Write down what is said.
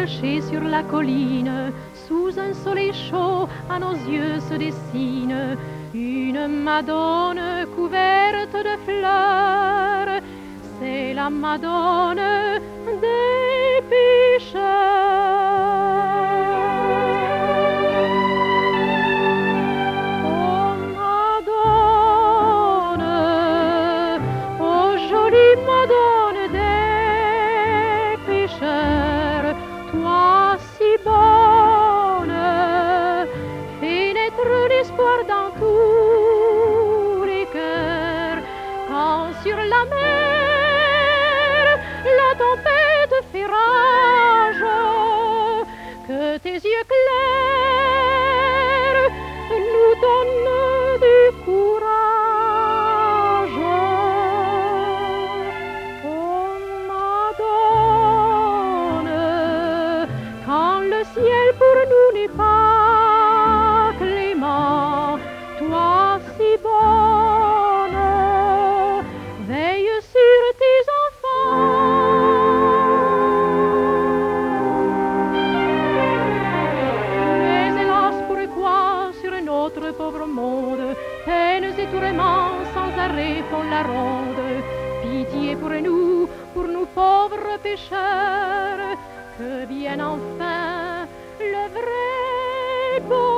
cachée sur la colline, sous un soleil chaud, à nos yeux se dessine une Madone couverte de fleurs. C'est la Madone des pécheurs. Oh Madone, oh jolie Madone des pécheurs, toi si bonne, fais naître l'espoir dans tous les cœurs. Quand sur la mer la tempête fait rage, que tes yeux clairs nous donnent du courage. Oh Madone, quand le ciel pour nous n'est pas clément, toi si bonne, veille sur tes enfants. Mais hélas, pourquoi sur notre pauvre monde peines et tourments sans arrêt font la ronde? Pitié pour nous pauvres pécheurs, que vienne enfin le vrai bonheur.